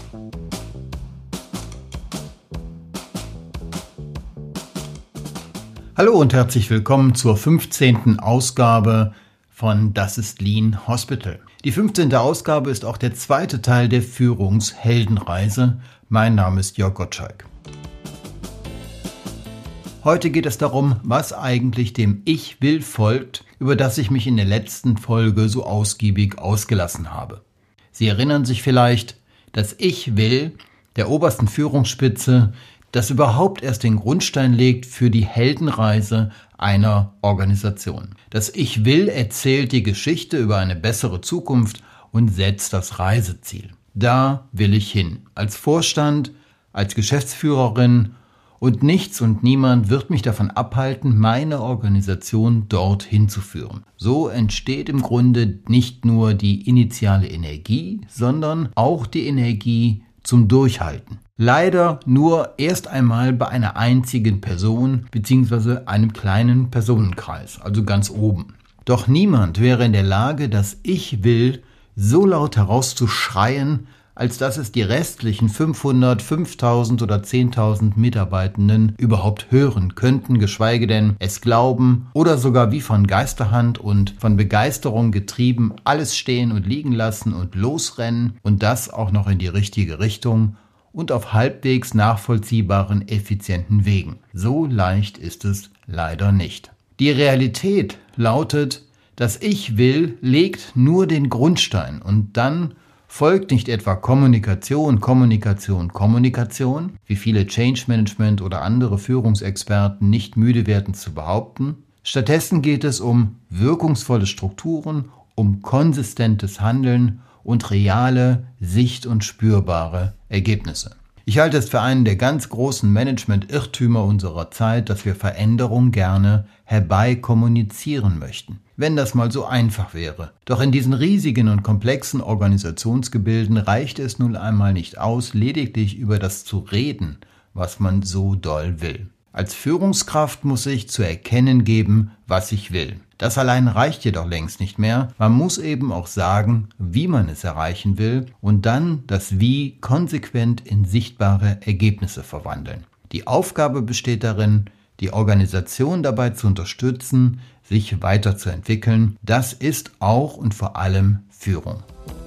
Hallo und herzlich willkommen zur 15. Ausgabe von Das ist Lean Hospital. Die 15. Ausgabe ist auch der zweite Teil der Führungsheldenreise. Mein Name ist Jörg Gottschalk. Heute geht es darum, was eigentlich dem Ich Will folgt, über das ich mich in der letzten Folge so ausgiebig ausgelassen habe. Sie erinnern sich vielleicht, das Ich Will der obersten Führungsspitze, das überhaupt erst den Grundstein legt für die Heldenreise einer Organisation. Das Ich Will erzählt die Geschichte über eine bessere Zukunft und setzt das Reiseziel. Da will ich hin. Als Vorstand, als Geschäftsführerin, und nichts und niemand wird mich davon abhalten, meine Organisation dorthin zu führen. So entsteht im Grunde nicht nur die initiale Energie, sondern auch die Energie zum Durchhalten. Leider nur erst einmal bei einer einzigen Person bzw. einem kleinen Personenkreis, also ganz oben. Doch niemand wäre in der Lage, das Ich Will so laut herauszuschreien, als dass es die restlichen 500, 5000 oder 10.000 Mitarbeitenden überhaupt hören könnten, geschweige denn es glauben oder sogar wie von Geisterhand und von Begeisterung getrieben alles stehen und liegen lassen und losrennen und das auch noch in die richtige Richtung und auf halbwegs nachvollziehbaren, effizienten Wegen. So leicht ist es leider nicht. Die Realität lautet, das Ich Will legt nur den Grundstein und dann folgt nicht etwa Kommunikation, wie viele Change Management oder andere Führungsexperten nicht müde werden zu behaupten. Stattdessen geht es um wirkungsvolle Strukturen, um konsistentes Handeln und reale, sicht- und spürbare Ergebnisse. Ich halte es für einen der ganz großen Management-Irrtümer unserer Zeit, dass wir Veränderung gerne herbeikommunizieren möchten. Wenn das mal so einfach wäre. Doch in diesen riesigen und komplexen Organisationsgebilden reicht es nun einmal nicht aus, lediglich über das zu reden, was man so doll will. Als Führungskraft muss ich zu erkennen geben, was ich will. Das allein reicht jedoch längst nicht mehr. Man muss eben auch sagen, wie man es erreichen will und dann das Wie konsequent in sichtbare Ergebnisse verwandeln. Die Aufgabe besteht darin, die Organisation dabei zu unterstützen, sich weiterzuentwickeln. Das ist auch und vor allem Führung.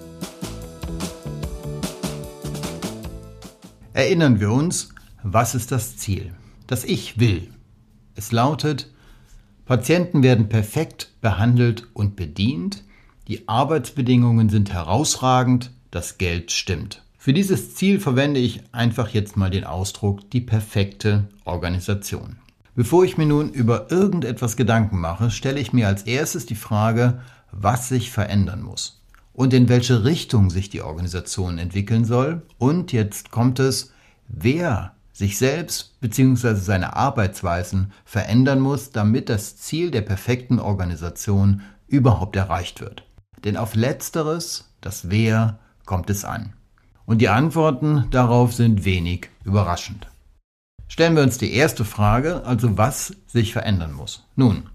Erinnern wir uns, was ist das Ziel? Das Ich Will. Es lautet, Patienten werden perfekt behandelt und bedient, die Arbeitsbedingungen sind herausragend, das Geld stimmt. Für dieses Ziel verwende ich einfach jetzt mal den Ausdruck die perfekte Organisation. Bevor ich mir nun über irgendetwas Gedanken mache, stelle ich mir als erstes die Frage, was sich verändern muss und in welche Richtung sich die Organisation entwickeln soll. Und jetzt kommt es, wer sich selbst bzw. seine Arbeitsweisen verändern muss, damit das Ziel der perfekten Organisation überhaupt erreicht wird. Denn auf Letzteres, das Wer, kommt es an. Und die Antworten darauf sind wenig überraschend. Stellen wir uns die erste Frage, also was sich verändern muss. Nun,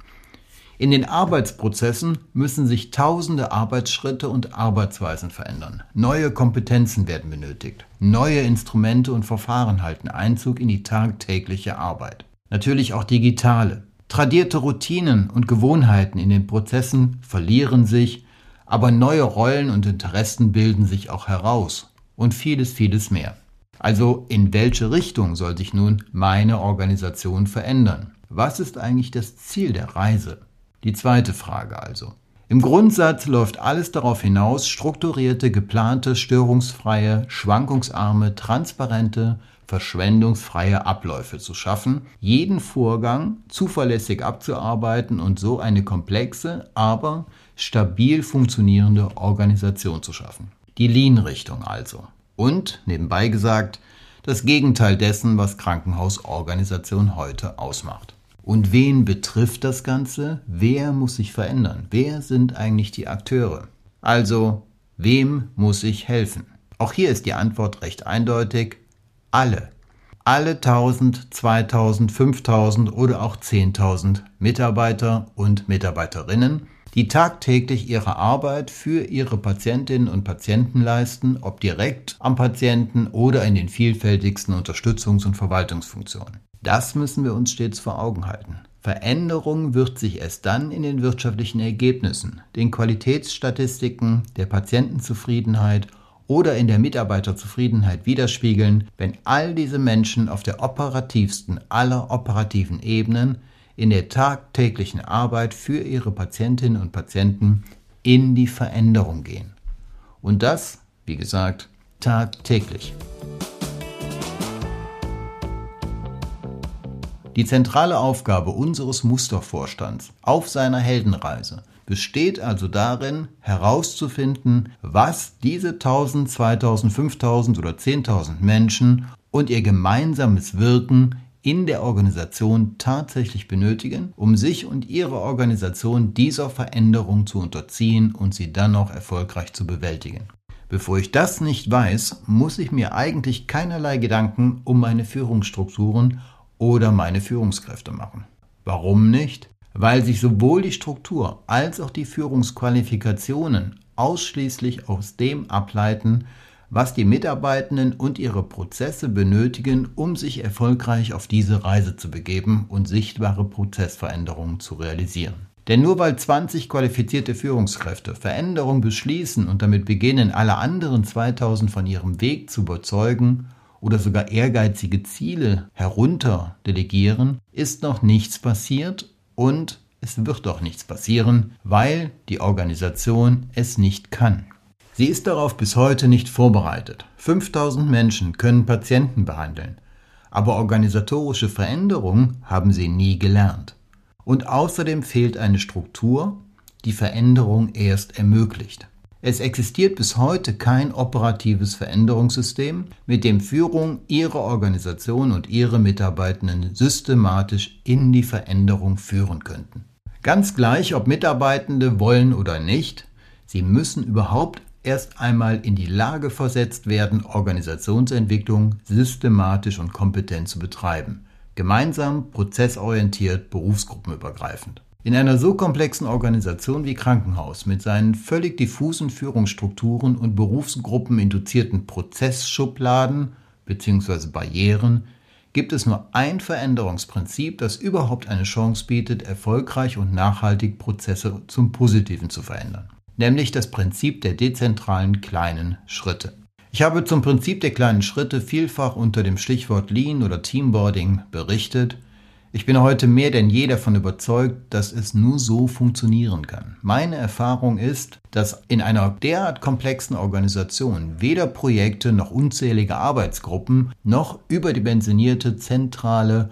in den Arbeitsprozessen müssen sich tausende Arbeitsschritte und Arbeitsweisen verändern. Neue Kompetenzen werden benötigt. Neue Instrumente und Verfahren halten Einzug in die tagtägliche Arbeit. Natürlich auch digitale. Tradierte Routinen und Gewohnheiten in den Prozessen verlieren sich, aber neue Rollen und Interessen bilden sich auch heraus. Und vieles, vieles mehr. Also in welche Richtung soll sich nun meine Organisation verändern? Was ist eigentlich das Ziel der Reise? Die zweite Frage also. Im Grundsatz läuft alles darauf hinaus, strukturierte, geplante, störungsfreie, schwankungsarme, transparente, verschwendungsfreie Abläufe zu schaffen, jeden Vorgang zuverlässig abzuarbeiten und so eine komplexe, aber stabil funktionierende Organisation zu schaffen. Die Lean-Richtung also. Und, nebenbei gesagt, das Gegenteil dessen, was Krankenhausorganisation heute ausmacht. Und wen betrifft das Ganze? Wer muss sich verändern? Wer sind eigentlich die Akteure? Also, wem muss ich helfen? Auch hier ist die Antwort recht eindeutig. Alle. Alle 1000, 2000, 5000 oder auch 10.000 Mitarbeiter und Mitarbeiterinnen, die tagtäglich ihre Arbeit für ihre Patientinnen und Patienten leisten, ob direkt am Patienten oder in den vielfältigsten Unterstützungs- und Verwaltungsfunktionen. Das müssen wir uns stets vor Augen halten. Veränderung wird sich erst dann in den wirtschaftlichen Ergebnissen, den Qualitätsstatistiken, der Patientenzufriedenheit oder in der Mitarbeiterzufriedenheit widerspiegeln, wenn all diese Menschen auf der operativsten aller operativen Ebenen in der tagtäglichen Arbeit für ihre Patientinnen und Patienten in die Veränderung gehen. Und das, wie gesagt, tagtäglich. Die zentrale Aufgabe unseres Mustervorstands auf seiner Heldenreise besteht also darin, herauszufinden, was diese 1000, 2000, 5000 oder 10.000 Menschen und ihr gemeinsames Wirken in der Organisation tatsächlich benötigen, um sich und ihre Organisation dieser Veränderung zu unterziehen und sie dann noch erfolgreich zu bewältigen. Bevor ich das nicht weiß, muss ich mir eigentlich keinerlei Gedanken um meine Führungsstrukturen oder meine Führungskräfte machen. Warum nicht? Weil sich sowohl die Struktur als auch die Führungsqualifikationen ausschließlich aus dem ableiten, was die Mitarbeitenden und ihre Prozesse benötigen, um sich erfolgreich auf diese Reise zu begeben und sichtbare Prozessveränderungen zu realisieren. Denn nur weil 20 qualifizierte Führungskräfte Veränderungen beschließen und damit beginnen, alle anderen 2000 von ihrem Weg zu überzeugen oder sogar ehrgeizige Ziele herunter delegieren, ist noch nichts passiert und es wird auch nichts passieren, weil die Organisation es nicht kann. Sie ist darauf bis heute nicht vorbereitet. 5000 Menschen können Patienten behandeln, aber organisatorische Veränderungen haben sie nie gelernt. Und außerdem fehlt eine Struktur, die Veränderung erst ermöglicht. Es existiert bis heute kein operatives Veränderungssystem, mit dem Führung ihre Organisation und ihre Mitarbeitenden systematisch in die Veränderung führen könnten. Ganz gleich, ob Mitarbeitende wollen oder nicht, sie müssen überhaupt erst einmal in die Lage versetzt werden, Organisationsentwicklung systematisch und kompetent zu betreiben. Gemeinsam, prozessorientiert, berufsgruppenübergreifend. In einer so komplexen Organisation wie Krankenhaus mit seinen völlig diffusen Führungsstrukturen und berufsgruppeninduzierten Prozessschubladen bzw. Barrieren gibt es nur ein Veränderungsprinzip, das überhaupt eine Chance bietet, erfolgreich und nachhaltig Prozesse zum Positiven zu verändern. Nämlich das Prinzip der dezentralen kleinen Schritte. Ich habe zum Prinzip der kleinen Schritte vielfach unter dem Stichwort Lean oder Teamboarding berichtet. Ich bin heute mehr denn je davon überzeugt, dass es nur so funktionieren kann. Meine Erfahrung ist, dass in einer derart komplexen Organisation weder Projekte noch unzählige Arbeitsgruppen noch überdimensionierte zentrale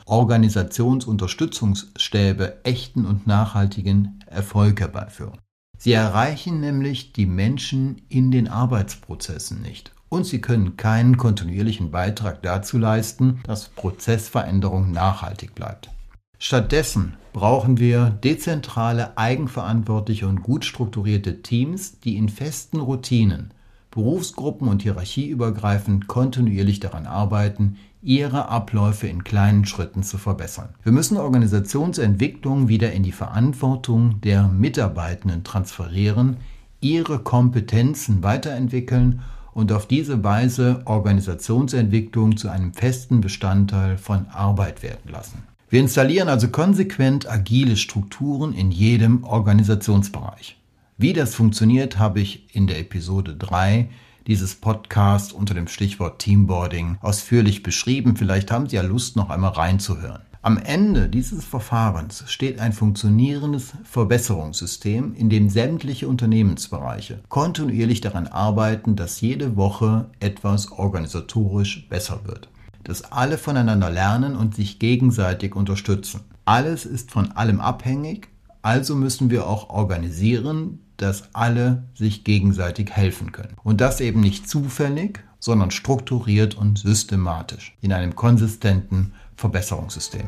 Organisationsunterstützungsstäbe echten und nachhaltigen Erfolg herbeiführen. Sie erreichen nämlich die Menschen in den Arbeitsprozessen nicht. Und sie können keinen kontinuierlichen Beitrag dazu leisten, dass Prozessveränderung nachhaltig bleibt. Stattdessen brauchen wir dezentrale, eigenverantwortliche und gut strukturierte Teams, die in festen Routinen, berufsgruppen- und hierarchieübergreifend kontinuierlich daran arbeiten, ihre Abläufe in kleinen Schritten zu verbessern. Wir müssen Organisationsentwicklung wieder in die Verantwortung der Mitarbeitenden transferieren, ihre Kompetenzen weiterentwickeln und auf diese Weise Organisationsentwicklung zu einem festen Bestandteil von Arbeit werden lassen. Wir installieren also konsequent agile Strukturen in jedem Organisationsbereich. Wie das funktioniert, habe ich in der Episode 3 dieses Podcasts unter dem Stichwort Teamboarding ausführlich beschrieben. Vielleicht haben Sie ja Lust, noch einmal reinzuhören. Am Ende dieses Verfahrens steht ein funktionierendes Verbesserungssystem, in dem sämtliche Unternehmensbereiche kontinuierlich daran arbeiten, dass jede Woche etwas organisatorisch besser wird. Dass alle voneinander lernen und sich gegenseitig unterstützen. Alles ist von allem abhängig, also müssen wir auch organisieren, dass alle sich gegenseitig helfen können. Und das eben nicht zufällig, sondern strukturiert und systematisch in einem konsistenten Verbesserungssystem.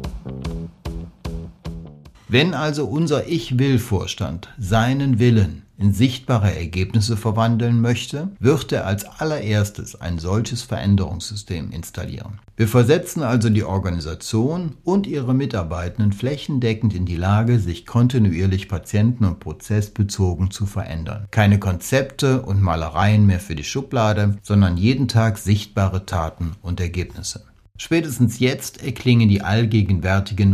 Wenn also unser Ich-Will-Vorstand seinen Willen in sichtbare Ergebnisse verwandeln möchte, wird er als allererstes ein solches Veränderungssystem installieren. Wir versetzen also die Organisation und ihre Mitarbeitenden flächendeckend in die Lage, sich kontinuierlich patienten- und prozessbezogen zu verändern. Keine Konzepte und Malereien mehr für die Schublade, sondern jeden Tag sichtbare Taten und Ergebnisse. Spätestens jetzt erklingen die allgegenwärtigen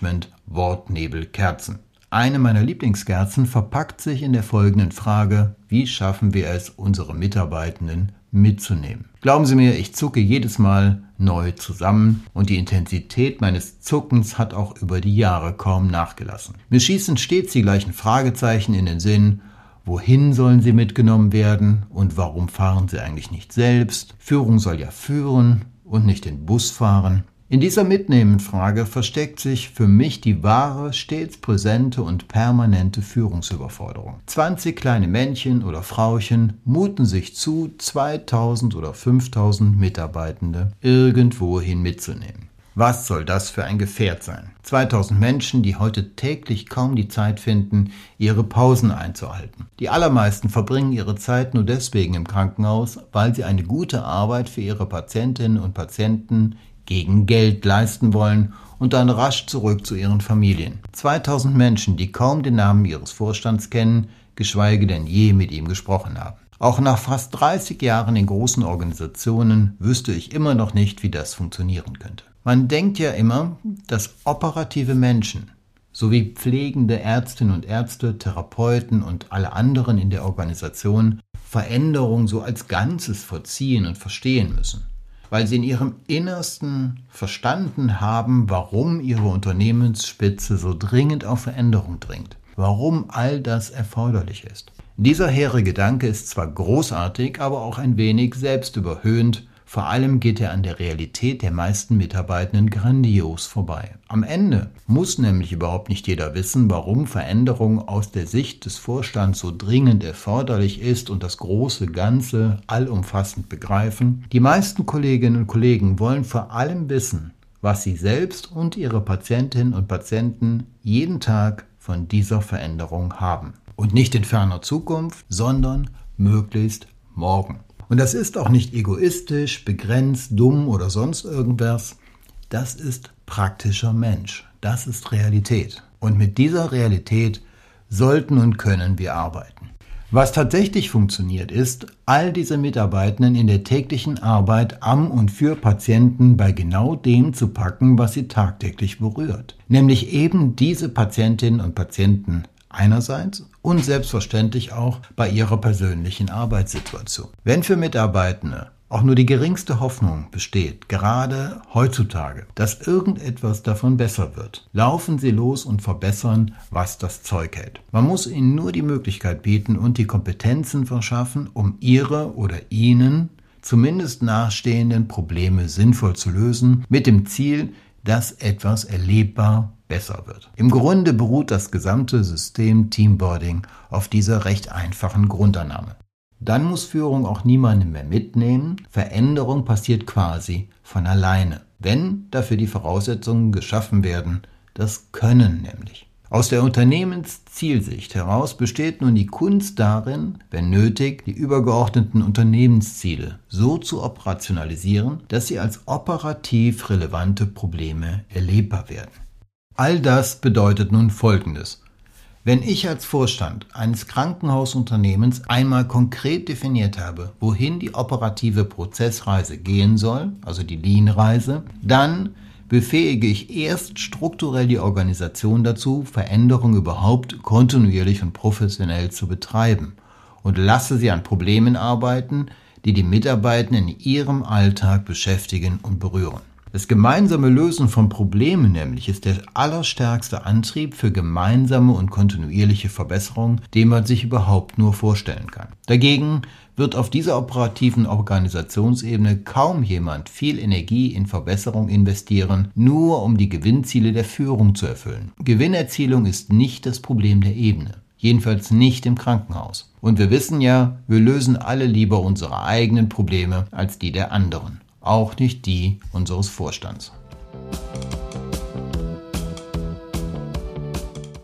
Management-Wortnebelkerzen. Eine meiner Lieblingskerzen verpackt sich in der folgenden Frage: Wie schaffen wir es, unsere Mitarbeitenden mitzunehmen? Glauben Sie mir, ich zucke jedes Mal neu zusammen und die Intensität meines Zuckens hat auch über die Jahre kaum nachgelassen. Mir schießen stets die gleichen Fragezeichen in den Sinn: Wohin sollen sie mitgenommen werden und warum fahren sie eigentlich nicht selbst? Führung soll ja führen und nicht den Bus fahren. In dieser Mitnehmen-Frage versteckt sich für mich die wahre, stets präsente und permanente Führungsüberforderung. 20 kleine Männchen oder Frauchen muten sich zu, 2000 oder 5000 Mitarbeitende irgendwohin mitzunehmen. Was soll das für ein Gefährt sein? 2000 Menschen, die heute täglich kaum die Zeit finden, ihre Pausen einzuhalten. Die allermeisten verbringen ihre Zeit nur deswegen im Krankenhaus, weil sie eine gute Arbeit für ihre Patientinnen und Patienten gegen Geld leisten wollen und dann rasch zurück zu ihren Familien. 2000 Menschen, die kaum den Namen ihres Vorstands kennen, geschweige denn je mit ihm gesprochen haben. Auch nach fast 30 Jahren in großen Organisationen wüsste ich immer noch nicht, wie das funktionieren könnte. Man denkt ja immer, dass operative Menschen sowie pflegende Ärztinnen und Ärzte, Therapeuten und alle anderen in der Organisation Veränderung so als Ganzes vollziehen und verstehen müssen, weil sie in ihrem Innersten verstanden haben, warum ihre Unternehmensspitze so dringend auf Veränderung dringt, warum all das erforderlich ist. Dieser hehre Gedanke ist zwar großartig, aber auch ein wenig selbstüberhöhend. Vor allem geht er an der Realität der meisten Mitarbeitenden grandios vorbei. Am Ende muss nämlich überhaupt nicht jeder wissen, warum Veränderung aus der Sicht des Vorstands so dringend erforderlich ist und das große Ganze allumfassend begreifen. Die meisten Kolleginnen und Kollegen wollen vor allem wissen, was sie selbst und ihre Patientinnen und Patienten jeden Tag von dieser Veränderung haben. Und nicht in ferner Zukunft, sondern möglichst morgen. Und das ist auch nicht egoistisch, begrenzt, dumm oder sonst irgendwas. Das ist praktischer Mensch. Das ist Realität. Und mit dieser Realität sollten und können wir arbeiten. Was tatsächlich funktioniert ist, all diese Mitarbeitenden in der täglichen Arbeit am und für Patienten bei genau dem zu packen, was sie tagtäglich berührt. Nämlich eben diese Patientinnen und Patienten einerseits und selbstverständlich auch bei ihrer persönlichen Arbeitssituation. Wenn für Mitarbeitende auch nur die geringste Hoffnung besteht, gerade heutzutage, dass irgendetwas davon besser wird, laufen sie los und verbessern, was das Zeug hält. Man muss ihnen nur die Möglichkeit bieten und die Kompetenzen verschaffen, um ihre oder ihnen zumindest nachstehenden Probleme sinnvoll zu lösen, mit dem Ziel, dass etwas erlebbar besser wird. Im Grunde beruht das gesamte System Teambuilding auf dieser recht einfachen Grundannahme. Dann muss Führung auch niemanden mehr mitnehmen. Veränderung passiert quasi von alleine, wenn dafür die Voraussetzungen geschaffen werden, das Können nämlich. Aus der Unternehmenszielsicht heraus besteht nun die Kunst darin, wenn nötig, die übergeordneten Unternehmensziele so zu operationalisieren, dass sie als operativ relevante Probleme erlebbar werden. All das bedeutet nun Folgendes. Wenn ich als Vorstand eines Krankenhausunternehmens einmal konkret definiert habe, wohin die operative Prozessreise gehen soll, also die Lean-Reise, dann befähige ich erst strukturell die Organisation dazu, Veränderungen überhaupt kontinuierlich und professionell zu betreiben und lasse sie an Problemen arbeiten, die die Mitarbeitenden in ihrem Alltag beschäftigen und berühren. Das gemeinsame Lösen von Problemen nämlich ist der allerstärkste Antrieb für gemeinsame und kontinuierliche Verbesserung, den man sich überhaupt nur vorstellen kann. Dagegen wird auf dieser operativen Organisationsebene kaum jemand viel Energie in Verbesserung investieren, nur um die Gewinnziele der Führung zu erfüllen. Gewinnerzielung ist nicht das Problem der Ebene. Jedenfalls nicht im Krankenhaus. Und wir wissen ja, wir lösen alle lieber unsere eigenen Probleme als die der anderen. Auch nicht die unseres Vorstands.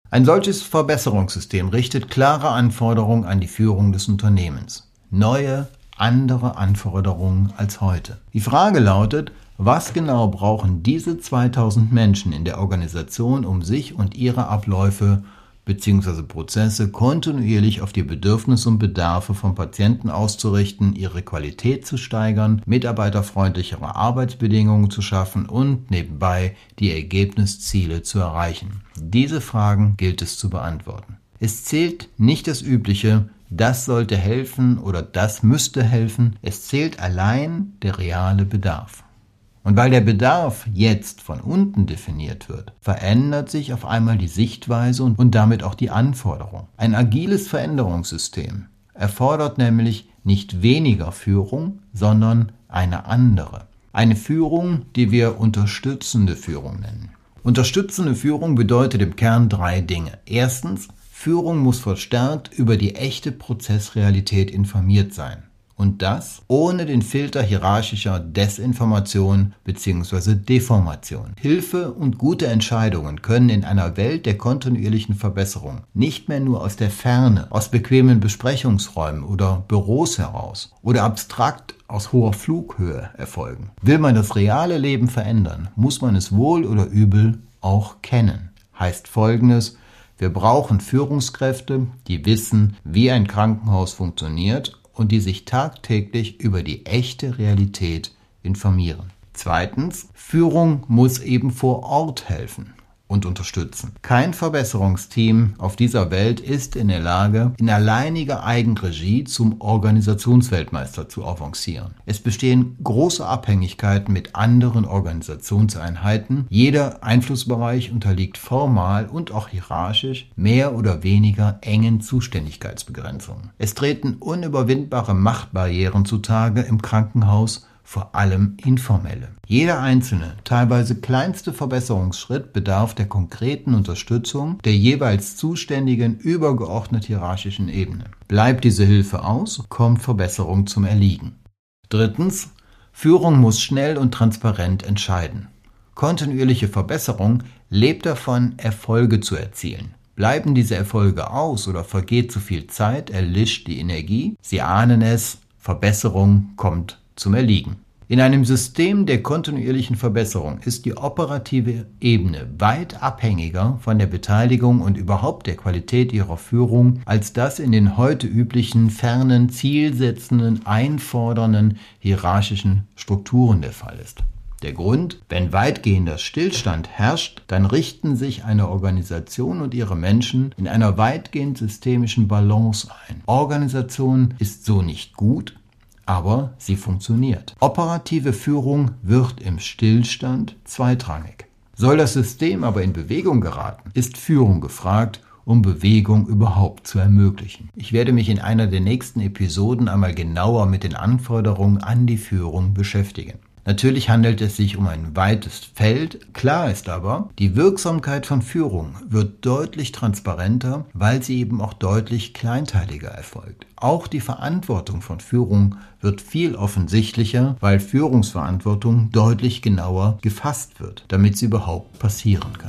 Ein solches Verbesserungssystem richtet klare Anforderungen an die Führung des Unternehmens. Neue, andere Anforderungen als heute. Die Frage lautet, was genau brauchen diese 2000 Menschen in der Organisation, um sich und ihre Abläufe bzw. Prozesse kontinuierlich auf die Bedürfnisse und Bedarfe von Patienten auszurichten, ihre Qualität zu steigern, mitarbeiterfreundlichere Arbeitsbedingungen zu schaffen und nebenbei die Ergebnisziele zu erreichen. Diese Fragen gilt es zu beantworten. Es zählt nicht das Übliche, das sollte helfen oder das müsste helfen, es zählt allein der reale Bedarf. Und weil der Bedarf jetzt von unten definiert wird, verändert sich auf einmal die Sichtweise und damit auch die Anforderung. Ein agiles Veränderungssystem erfordert nämlich nicht weniger Führung, sondern eine andere. Eine Führung, die wir unterstützende Führung nennen. Unterstützende Führung bedeutet im Kern 3 Dinge. Erstens, Führung muss verstärkt über die echte Prozessrealität informiert sein. Und das ohne den Filter hierarchischer Desinformation bzw. Deformation. Hilfe und gute Entscheidungen können in einer Welt der kontinuierlichen Verbesserung nicht mehr nur aus der Ferne, aus bequemen Besprechungsräumen oder Büros heraus oder abstrakt aus hoher Flughöhe erfolgen. Will man das reale Leben verändern, muss man es wohl oder übel auch kennen. Heißt Folgendes: Wir brauchen Führungskräfte, die wissen, wie ein Krankenhaus funktioniert und die sich tagtäglich über die echte Realität informieren. Zweitens, Führung muss eben vor Ort helfen und unterstützen. Kein Verbesserungsteam auf dieser Welt ist in der Lage, in alleiniger Eigenregie zum Organisationsweltmeister zu avancieren. Es bestehen große Abhängigkeiten mit anderen Organisationseinheiten. Jeder Einflussbereich unterliegt formal und auch hierarchisch mehr oder weniger engen Zuständigkeitsbegrenzungen. Es treten unüberwindbare Machtbarrieren zutage im Krankenhaus, vor allem informelle. Jeder einzelne, teilweise kleinste Verbesserungsschritt bedarf der konkreten Unterstützung der jeweils zuständigen übergeordnet hierarchischen Ebene. Bleibt diese Hilfe aus, kommt Verbesserung zum Erliegen. Drittens, Führung muss schnell und transparent entscheiden. Kontinuierliche Verbesserung lebt davon, Erfolge zu erzielen. Bleiben diese Erfolge aus oder vergeht zu viel Zeit, erlischt die Energie. Sie ahnen es, Verbesserung kommt zum Erliegen. In einem System der kontinuierlichen Verbesserung ist die operative Ebene weit abhängiger von der Beteiligung und überhaupt der Qualität ihrer Führung, als das in den heute üblichen, fernen, zielsetzenden, einfordernden, hierarchischen Strukturen der Fall ist. Der Grund: Wenn weitgehender Stillstand herrscht, dann richten sich eine Organisation und ihre Menschen in einer weitgehend systemischen Balance ein. Organisation ist so nicht gut, aber sie funktioniert. Operative Führung wird im Stillstand zweitrangig. Soll das System aber in Bewegung geraten, ist Führung gefragt, um Bewegung überhaupt zu ermöglichen. Ich werde mich in einer der nächsten Episoden einmal genauer mit den Anforderungen an die Führung beschäftigen. Natürlich handelt es sich um ein weites Feld. Klar ist aber, die Wirksamkeit von Führung wird deutlich transparenter, weil sie eben auch deutlich kleinteiliger erfolgt. Auch die Verantwortung von Führung wird viel offensichtlicher, weil Führungsverantwortung deutlich genauer gefasst wird, damit sie überhaupt passieren kann.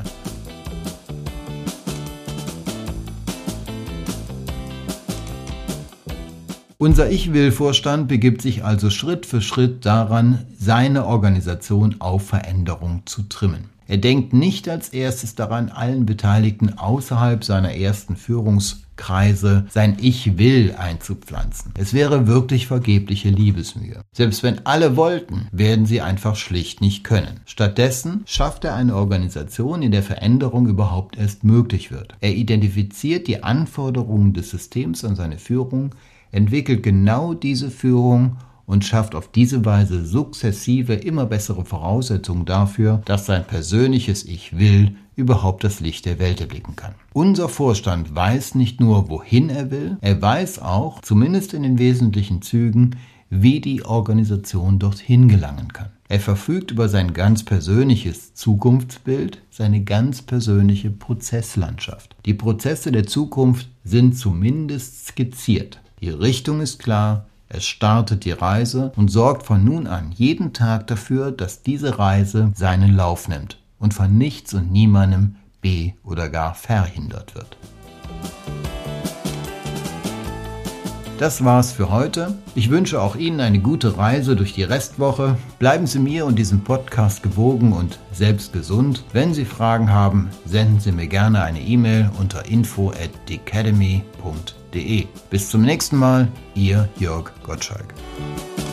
Unser Ich-Will-Vorstand begibt sich also Schritt für Schritt daran, seine Organisation auf Veränderung zu trimmen. Er denkt nicht als erstes daran, allen Beteiligten außerhalb seiner ersten Führungskreise sein Ich-Will einzupflanzen. Es wäre wirklich vergebliche Liebesmühe. Selbst wenn alle wollten, werden sie einfach schlicht nicht können. Stattdessen schafft er eine Organisation, in der Veränderung überhaupt erst möglich wird. Er identifiziert die Anforderungen des Systems an seine Führung, entwickelt genau diese Führung und schafft auf diese Weise sukzessive immer bessere Voraussetzungen dafür, dass sein persönliches Ich will überhaupt das Licht der Welt erblicken kann. Unser Vorstand weiß nicht nur, wohin er will, er weiß auch, zumindest in den wesentlichen Zügen, wie die Organisation dorthin gelangen kann. Er verfügt über sein ganz persönliches Zukunftsbild, seine ganz persönliche Prozesslandschaft. Die Prozesse der Zukunft sind zumindest skizziert. Die Richtung ist klar, es startet die Reise und sorgt von nun an jeden Tag dafür, dass diese Reise seinen Lauf nimmt und von nichts und niemandem oder gar verhindert wird. Das war's für heute. Ich wünsche auch Ihnen eine gute Reise durch die Restwoche. Bleiben Sie mir und diesem Podcast gewogen und selbst gesund. Wenn Sie Fragen haben, senden Sie mir gerne eine E-Mail unter info@decademy.de. Bis zum nächsten Mal, Ihr Jörg Gottschalk.